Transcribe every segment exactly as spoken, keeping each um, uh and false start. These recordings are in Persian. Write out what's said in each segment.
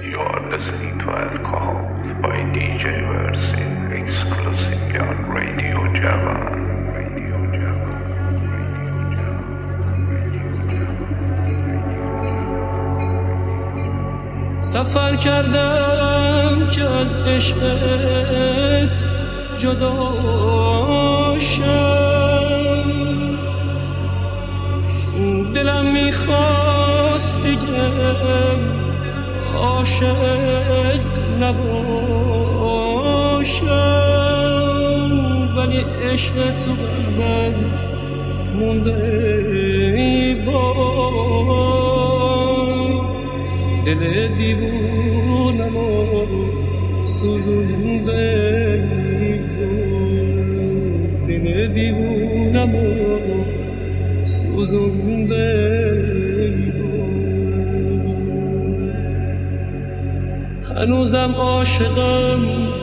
You are listening to Alcohol by دی جی Versin exclusively on Radio Javan. Radio Javan. سفر کردم که از عشقت جدا شم، دلم میخواست دیگه عاشق نباشم، ولی عشق تو من مونده ای وای، دل دیوونم و سوزونده ای وای، دل دیوونم و سوزونده ای وای. هنوزم عاشقم،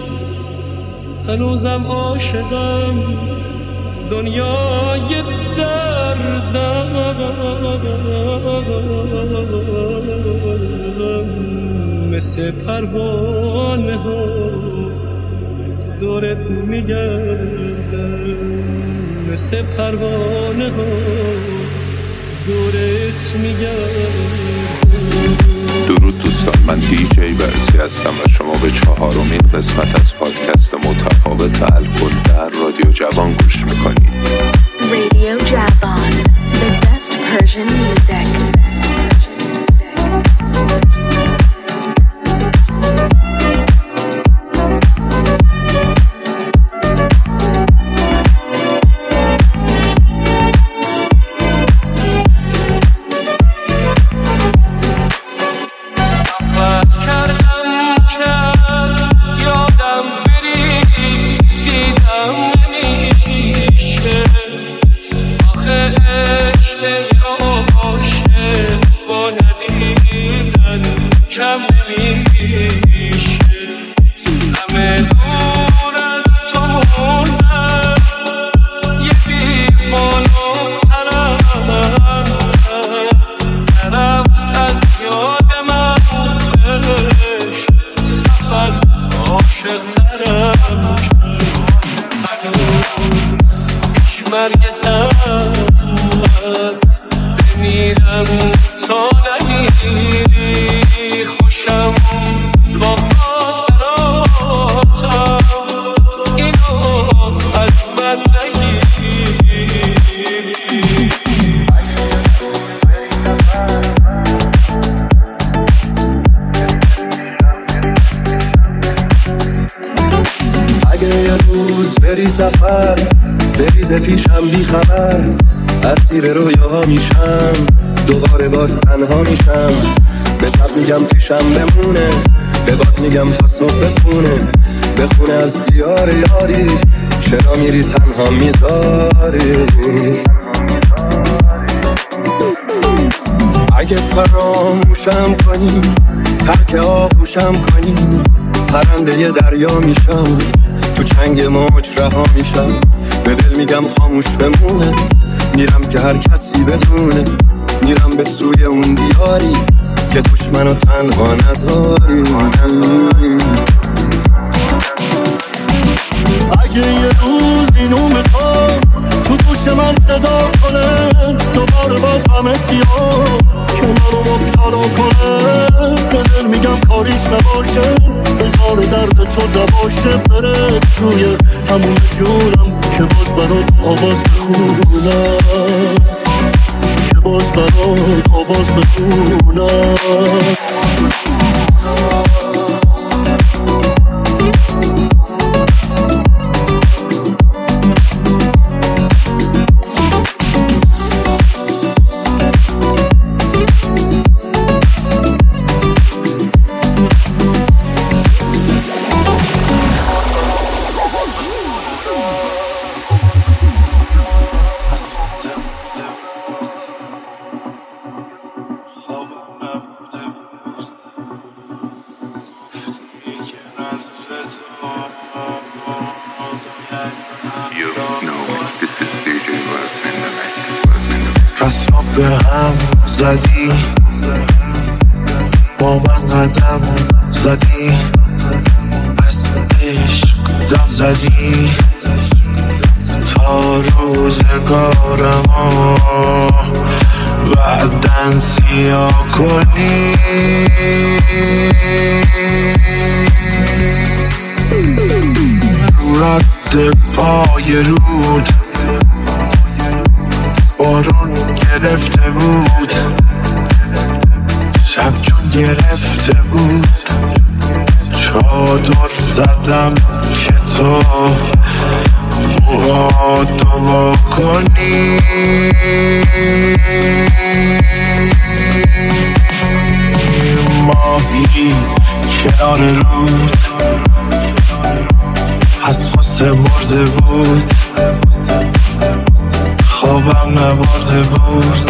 هنوزم عاشقم، دنیای دردم مثل پروانه ها دورت میگردم، مثل پروانه ها دورت میگردم. درود دوستان، من دی جی ورسی هستم و شما به چهارمین قسمت از پادکست متفاوت الکل در رادیو جوان گوش میکنید. Radio Javan, the best Persian music. پیشم بی خبر اسیر رویاها میشم، دوباره باز تنها میشم، به شب میگم پیشم بمونه، به باد میگم تا صبح بخونه، بخونه از دیار یاری، چرا میری تنها میذاری. اگه فراموشم کنی، ترک آغوشم کنی، پرنده ی دریا میشم، تو چنگ موج رها میشم، به دل میگم خاموش بمونه، میرم که هر کسی بدونه، میرم به سوی اون دیاری که توش منو تنها نذاری. اگه یه روز اینو میخوام تو گوش من صدا کنه، دوباره باز همه بیا که منو مبتلا کنه، به دل میگم کاریش نباشه، بذار درد تو نباشه، بره توی تموم جونم که باز برات آواز بخونم، که باز برات آواز بخونم. رسما به هم زدی، با من قدم زدی، از عشق دم زدی، تا روزگارمو بعدن سیاه کنی. رو رد پای رود بارون گرفته بود، شب جون گرفته بود، چادر زدم که تو موهاتو وا کنی. ماهی کنار رود از غصه مرده بود، خوابم نبرده بود،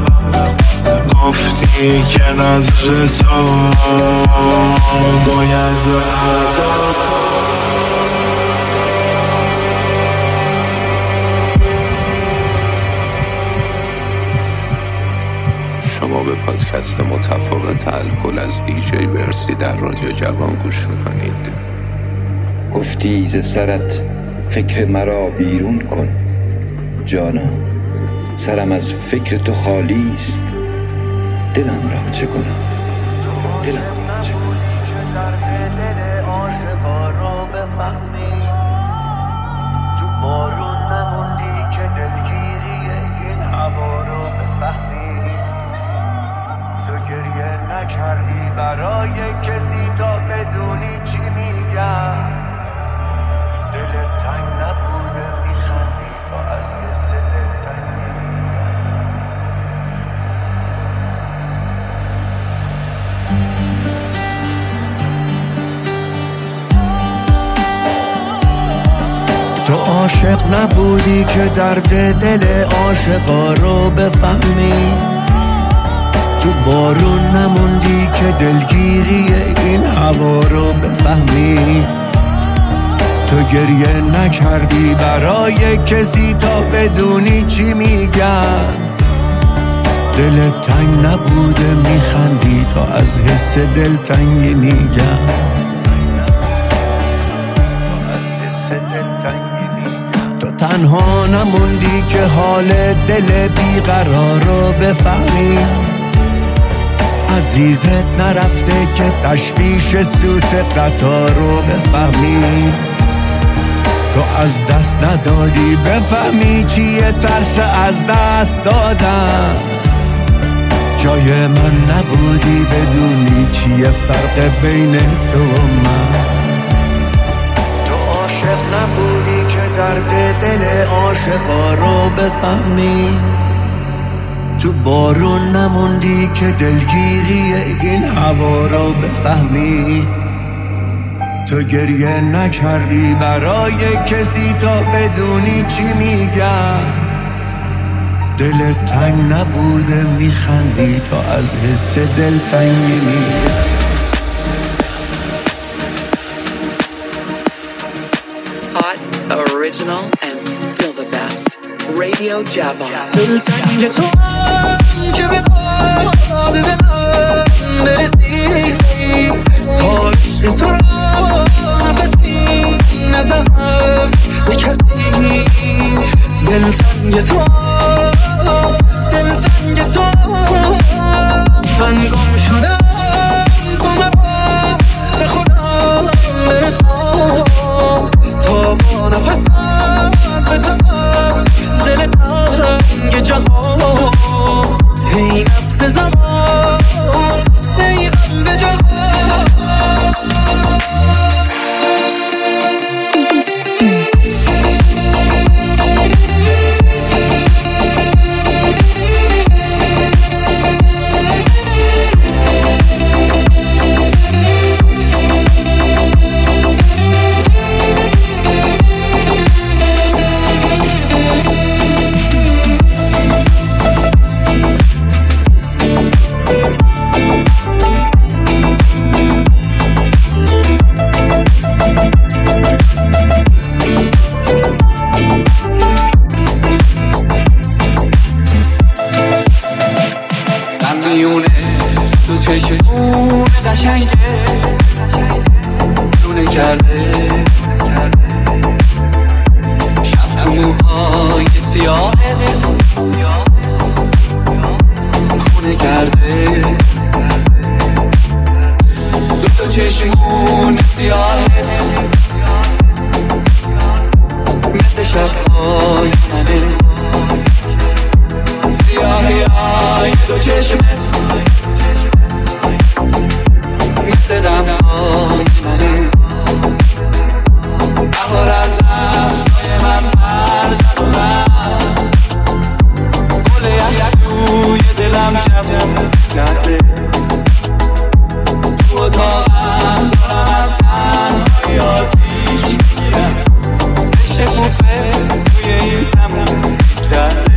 گفتی که نظر تو باید ادا کنم. شما به پادکست متفاوت الکل از دیجی ورسی در رادیو جوان گوش میکنید. گفتی ز سرت فکر مرا بیرون کن جانا، سرم از فکر تو خالی است، دلم را چه کنم، دلم را چه کنم. دل عاشقا رو بفهمی، تو بارون نموندی که دلگیری این هوا رو بفهمی، تو گریه نکردی برای کسی تا بدونی چی میگم، دلت تنگ نبوده میخندی تا از حس دلتنگی. تو عاشق نبودی که درد دل عاشقا رو بفهمی، تو بارون نموندی که دلگیری این هوا رو بفهمی، تو گریه نکردی برای کسی تا بدونی چی میگن، دلت تنگ نبوده میخندی تا از حس دلتنگی میگن. تو تنها نموندی که حال دل بیقرار رو بفهمی، عزیزت نرفته که تشویش سوت قطار رو بفهمی، تو از دست ندادی بفهمی چیه ترس از دست دادن، جای من نبودی بدونی چیه فرق بین تو و من. تو عاشق نبودی که درد دل عاشقا رو بفهمی، تو بارون نموندی که دلگیری این هوا رو بفهمی، تو گریه نکردی برای کسی تا بدونی چی میگن، دلت تنگ نبوده میخندی تا از حس دلتنگی میگن. Hot, original and still the best. Radio Javon. دلتنگ تو که به داد دلم برسی، تا عشق تو نفسی ندهم به کسی. دلتنگ تو دلتنگ تو من گم شدم، تو مرا به خودم برسان، تا با نفسم بتنم دل تنگ جهان. ای نفس زمان، ای خون قشنگه دونه کرده شب تو موهای سیاهه خونه کرده دو تا چشمون سیاهه مثل شبهای منه سیاهی های دو چشمت مثل دمهای منه بهار از دستای من پر زد و رفت گل یک توی دلم جوون کرده تو اتاقم دارم از تنهایی آتیش میگیرم شکوفه توی این زمان کرده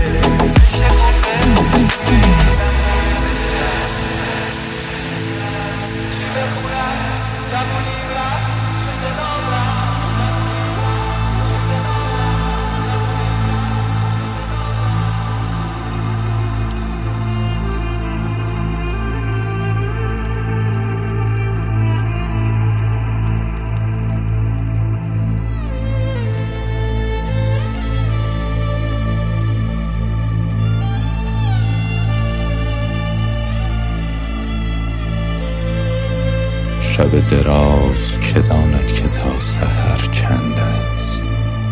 شب دراز که داند که تا سحر چند است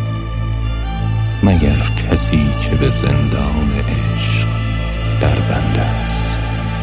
مگر کسی که به زندان عشق در بند است.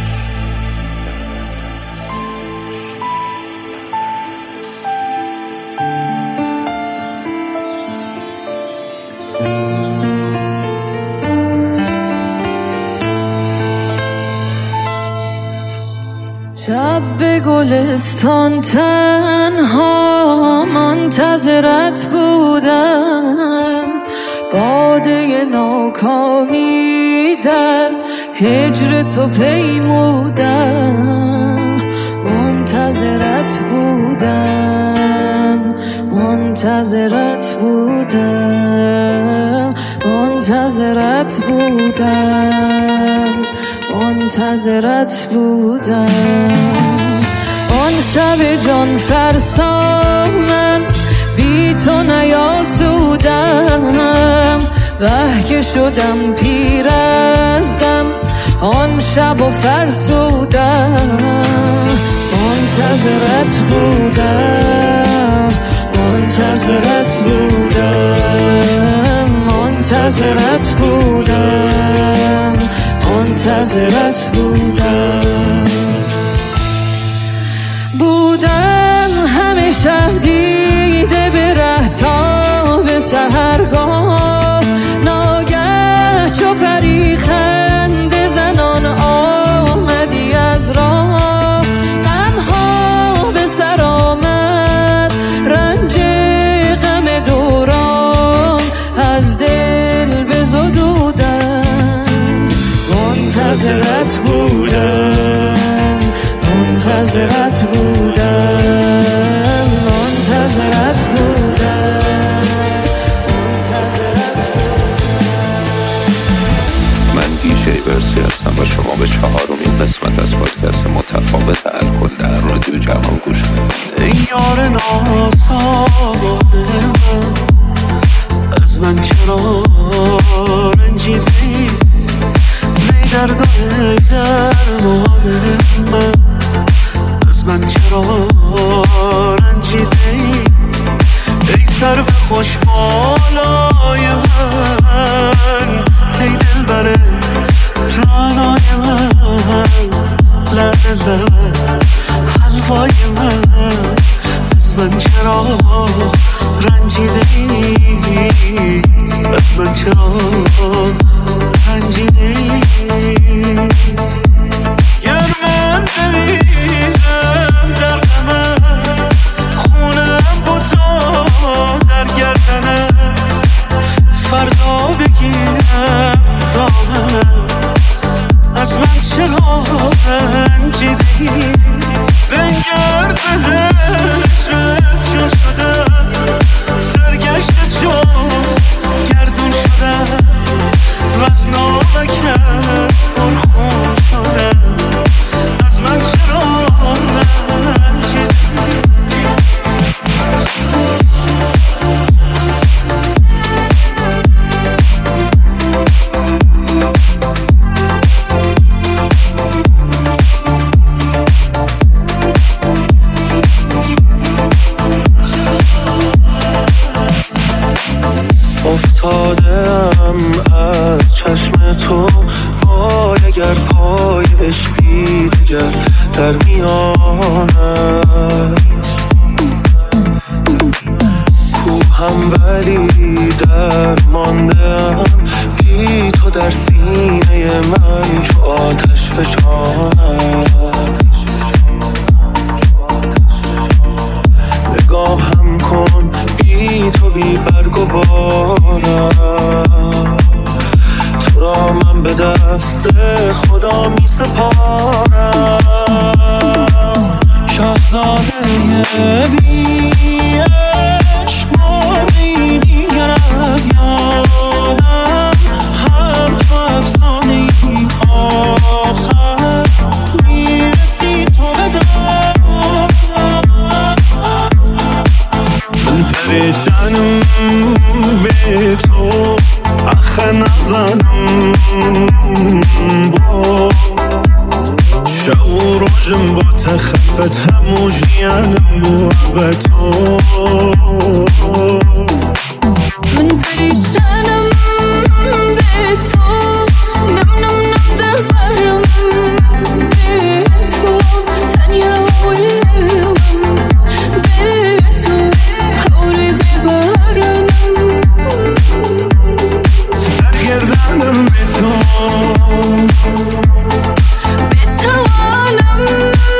شب به گلستان تنها منتظرت بودم باده ناکامی در هجر تو پیمودم منتظرت بودم منتظرت بودم منتظرت بودم منتظرت بودم آن شب جان فرسا من بی تو نیاسودم وه که شدم پیر از غم آن شب و فرسودم منتظرت بودم منتظرت بودم منتظرت بودم منتظرت بودم بودم همیشه دیده به ره تا به سحرگاه ناگه چو پری خنده زنان آمدی از راه غمها به سر آمد رنج غم دوران از دل بزدودم منتظرت بودم منتظرت بودم منتظرت بودم منتظرت بودم. من دیجی ورسی هستم و شما به چهارمین قسمت از پادکست متفاوت الکل در رادیو جوان گوش میدید. ای یار ناساده من از من چرا رنجیدی ای درد و ای درمان من از من چرا رنجیدی ای سرو خوش بالای من ای دلبر رانای من لعل لبت حلوای من از من چرا رنجیدی از من چرا رنجیدی گر من بمیرم در غمت خونم با تو در گردنت فردا بگیرم دامنت از من چرا رنجیدی بنگر زهرشت چون شدم سرگشت چون گردون شدم و از نامکت پرخون در میانه کوهم ولی درماندم بی تو در سینه من چو آتش فشانم نگاهم کن بی تو بی برگ و بارم تو را من به دست خدا می سپارم شاهزاده بی عشق مرغی دیگر از یادم همچو افسانه ای آخر میرسی تو به دارم من پریشانم به تو آخه نزنم با شعور روشم با تخفت همو جیانم با به تو من پریشانم به تو نم نم نم ده برم به تو تنیا ویم به تو حولی ببرم سرگردانم به تو بتوانم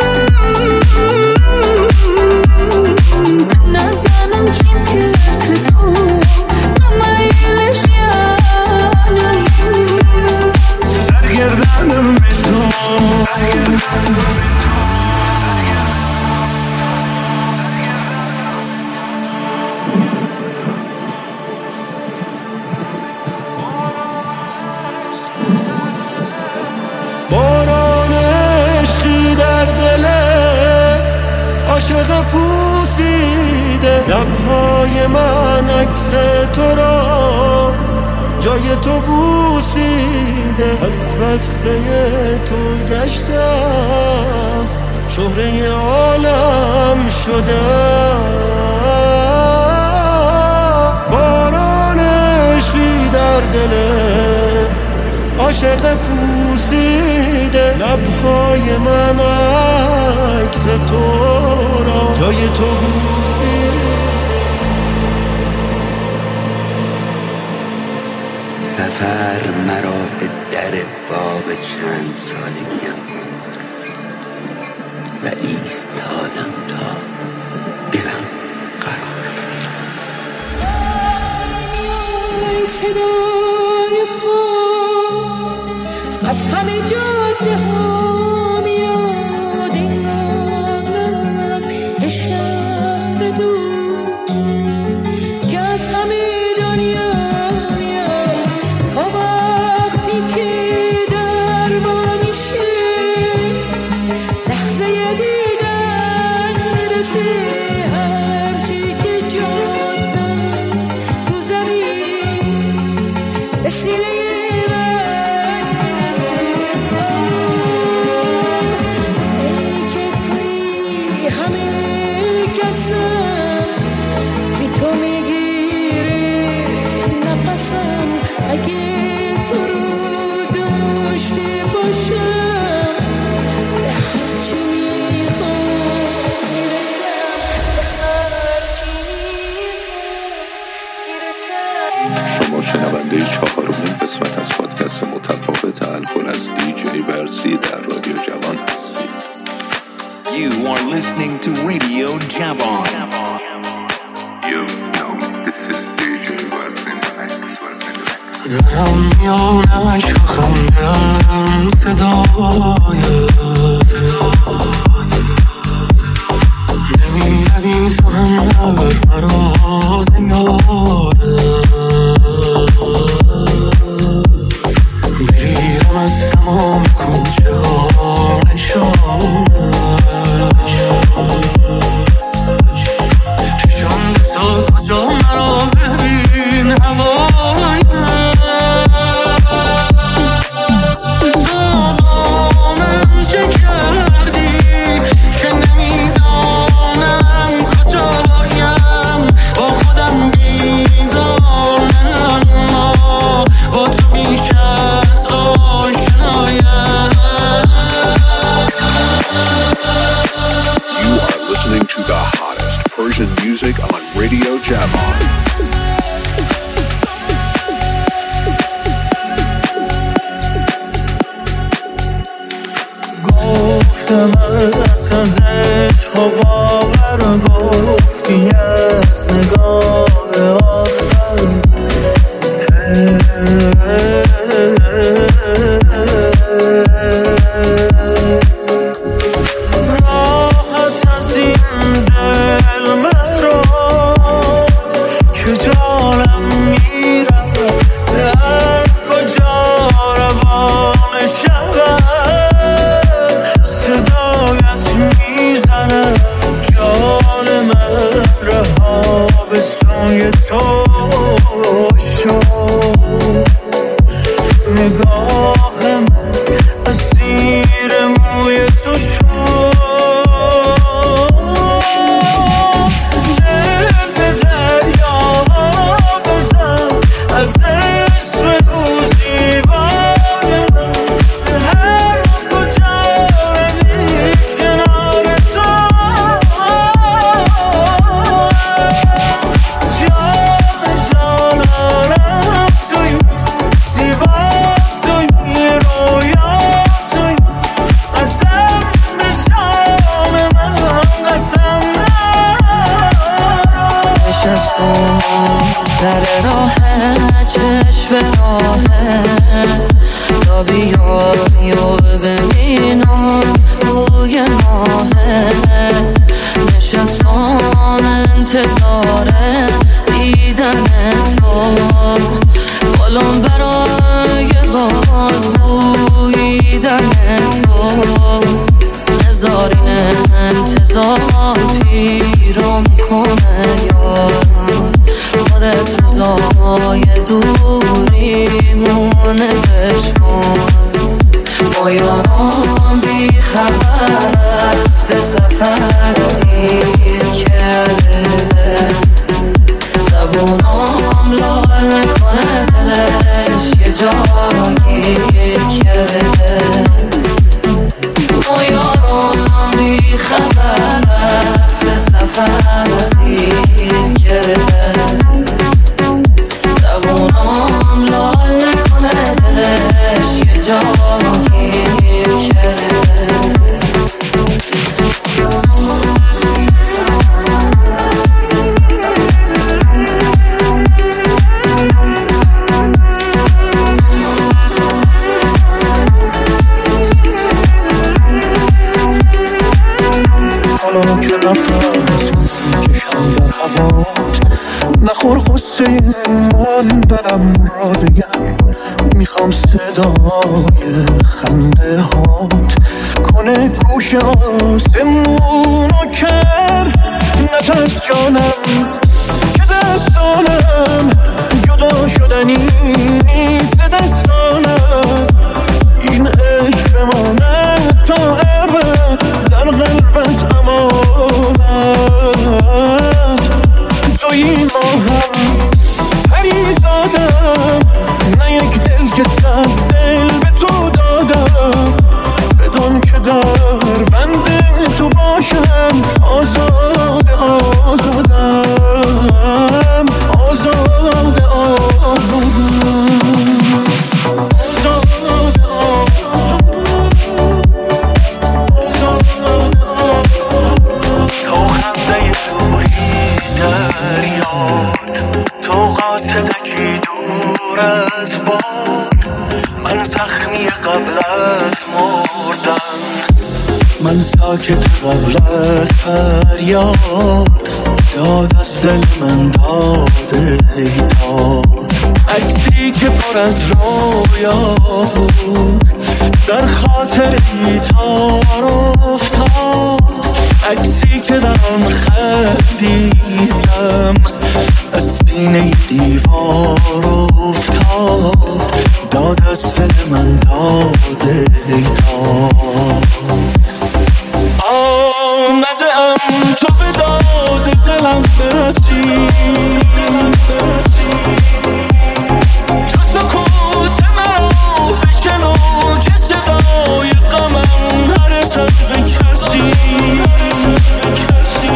نزنم چیم که تو نمایلش یانم سرگردانم به تو باران عشقی در دل عاشق پوسیده لبهای من عکس تو را جای تو بوسیده از بس پی تو گشتم شهره عالم شدم باران عشقی در دل عاشق پوسیده لبهای من عکس تو را جای تو بوسیده سفر مرا به در باغ چند سالگیم و ایستادم تا دلم قرار صدای پاس از همه جاده ها میاد این آغرز شهر دور که از همه دنیا میاد تا وقتی که در با میشه لحظه دیدن میرسه هرچی که جاده است رو زمین به سینه من میرسه ای که توی همه کسم بی تو میگیره نفسم اگه تو رو داشته باشم به هرچی میخوام میرسم شما شنونده چهارمین قسمت از پادکست متفاوت الکل از دیجی ورسی در رادیو جوان هستید. You are listening to Radio Javon. You know this is دیجی ورسی X ورسی X. دارم میانش خندم صدایت نمیردی تو هم نبر مرا زیاده میرم از تمام کوچه ها نشانه چشم تا کجا مرا ببین هوای من listening to the hottest Persian music on Radio Javan. گفتم از عشق و باور گفتی از نگاه آخر راحت از این دل مرا که جانم میرم در کجا روان شود صدایت میزنه جان من رها به سوی تو شد نگاهم از زیر موی تو شد دل به دریا بزن از اسم روزیبای من هر کجا روی کنار تو جان جانانم توی زیبا توی رویا توی قسم به جان من قسم نشستم سر راه چشم راهت تا بیایی و ببینم روی ماهت نشستم انتظار دیدن تو بالم برای باز بویدن تو نزارین انتظار پیرم کنه یارم خودت روزای دوریمونه بشمار ما یارم بی خبر رفته سفر دیر کرده زبونم لال میکنه دلش یه جایی کرده ما یارم بی خبر رفته سفر دیر کرده زبونم لال میکنه دلش یه جایی کرده حالا که نفس کشم در هوات نخور قصه من دلم را بگم میخوام صدای خنده هات کنه گوش آسمونو کر نترس جانم که دستانم جدا شدنی نیست دستانم این عشق بمانه تا ابد در قلبت امانت توی ما هم پریزادم نه یک دل که صد دل به تو دادم بدون که در بند تو باشم آزاد آزادم آزاد من ساکت قبل از فریاد داد از دل من داده ای داد عکسی که پر از رویا بود در خاطر ایتار افتاد عکسی که در آن خندیدم از سینه دیوار افتاد داد از دل من داده ای داد آمده ام تو به داد دلم برسی تو سکوت مرا بشنو که صدای غمم نرسد به کسی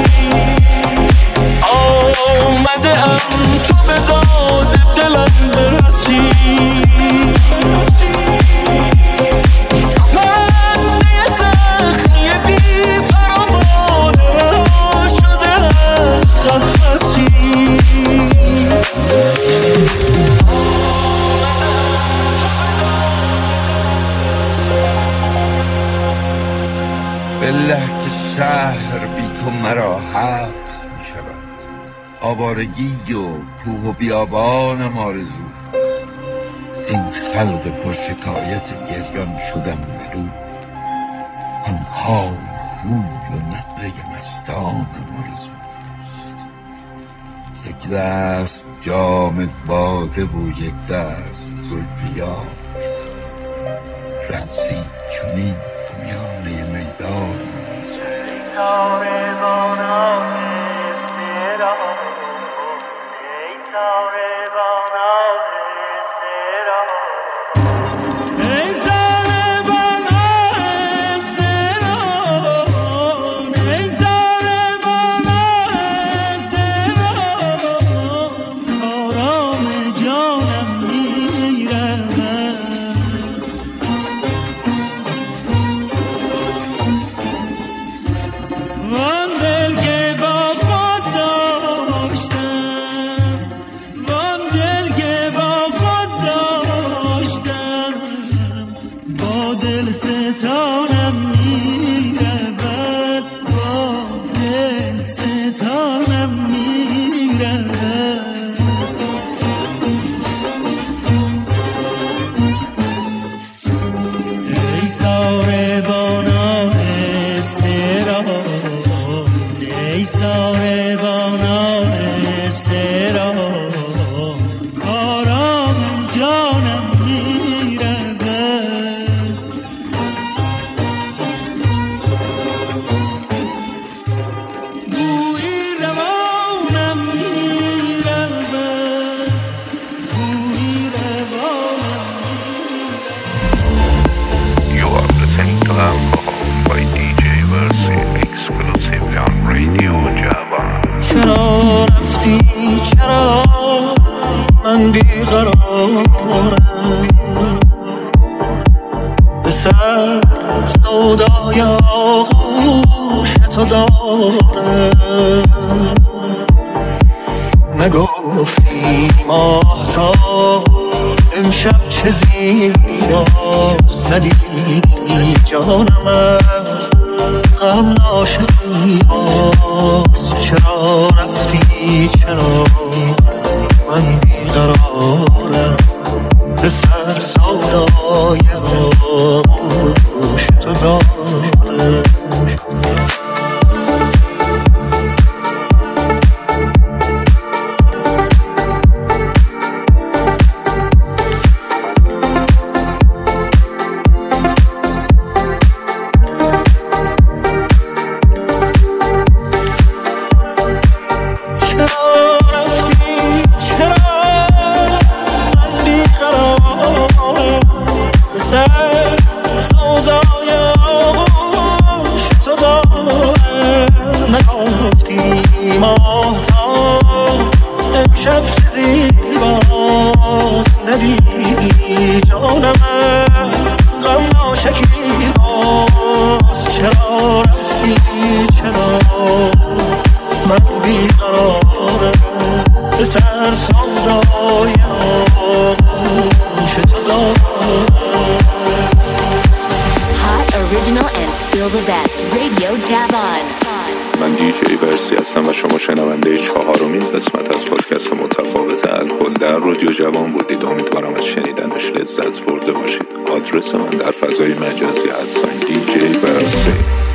بی تو مرا حبس می شود. آوارگی و کوه و بیابانم آرزو، زین خلق پر شکایت گریان شدم برو. آنها روی و نبره مستانم آرزو، یک دست جام باده و یک دست زلف یار، رقصی چنین میانه میدان. چرا رفتی چرا من بیقرارم، به سر سودای آغوش تو دارم. نگفتی ماهتاب امشب چه زیباست، ندیدی جانم از غم ناشکی باز. چرا رفتی چرا من بیقرارم، به سر سودای آغوش تو دارم. امشب چه زیباست، ندیدی جانم از غم ناشکی باز. چرا رفتی چرا من بیقرارم، به سر سودای آغوش تو دارم. Hot, original and still the best. Radio Javon. من دیجی ورسی هستم و شما شنونده چهارمین قسمت از پادکست متفاوت الکل در رادیو جوان بودید. امیدوارم از شنیدنش لذت برده باشید. آدرس من در فضای مجازی ادساین دیجی ورسی.